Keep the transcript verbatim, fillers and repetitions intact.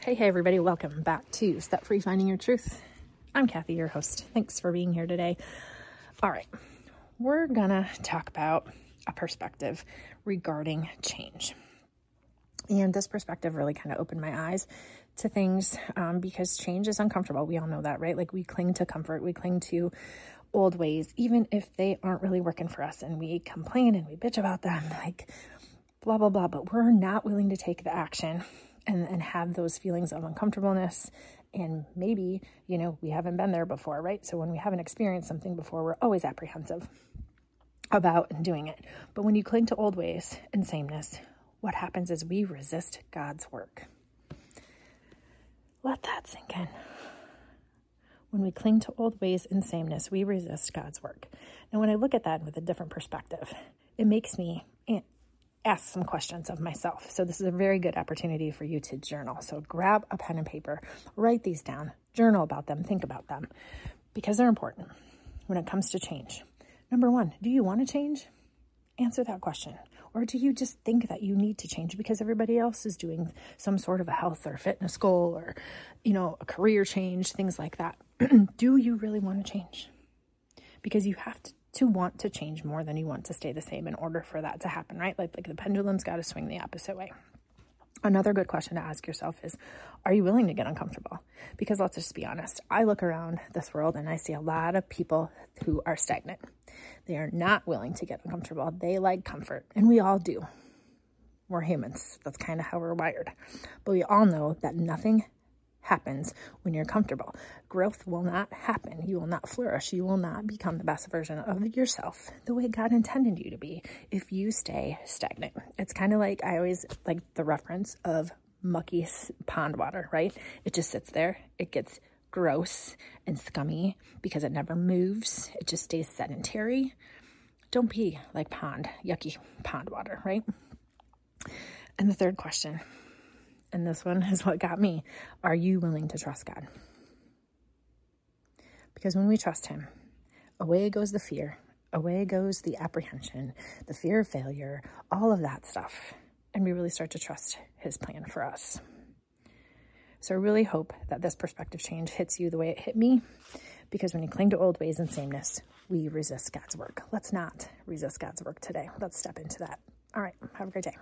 Hey, hey, everybody. Welcome back to Step Free Finding Your Truth. I'm Kathy, your host. Thanks for being here today. All right. We're going to talk about a perspective regarding change. And this perspective really kind of opened my eyes to things um, because change is uncomfortable. We all know that, right? Like we cling to comfort. We cling to old ways, even if they aren't really working for us. And we complain and we bitch about them, like blah, blah, blah. But we're not willing to take the action and, and have those feelings of uncomfortableness. And maybe, you know, we haven't been there before, right? So when we haven't experienced something before, we're always apprehensive about doing it. But when you cling to old ways and sameness, what happens is we resist God's work. Let that sink in. When we cling to old ways and sameness, we resist God's work. Now, when I look at that with a different perspective, it makes me ask some questions of myself. So this is a very good opportunity for you to journal. So grab a pen and paper, write these down, journal about them, think about them, because they're important when it comes to change. Number one, do you want to change? Answer that question. Or do you just think that you need to change because everybody else is doing some sort of a health or fitness goal or, you know, a career change, things like that? Do you really want to change? Because you have to, to want to change more than you want to stay the same in order for that to happen, right? Like, like the pendulum's got to swing the opposite way. Another good question to ask yourself is, are you willing to get uncomfortable? Because let's just be honest. I look around this world and I see a lot of people who are stagnant. They are not willing to get uncomfortable. They like comfort, and we all do. We're humans. That's kind of how we're wired. But we all know that nothing happens when you're comfortable. Growth will not happen. You will not flourish. You will not become the best version of yourself the way God intended you to be if you stay stagnant. It's kind of like, I always like the reference of mucky pond water, right? It just sits there. It gets gross and scummy because it never moves. It just stays sedentary. Don't be like pond, yucky pond water, right? And the third question, and this one is what got me. Are you willing to trust God? Because when we trust him, away goes the fear, away goes the apprehension, the fear of failure, all of that stuff. And we really start to trust his plan for us. So I really hope that this perspective change hits you the way it hit me, because when you cling to old ways and sameness, we resist God's work. Let's not resist God's work today. Let's step into that. All right. Have a great day.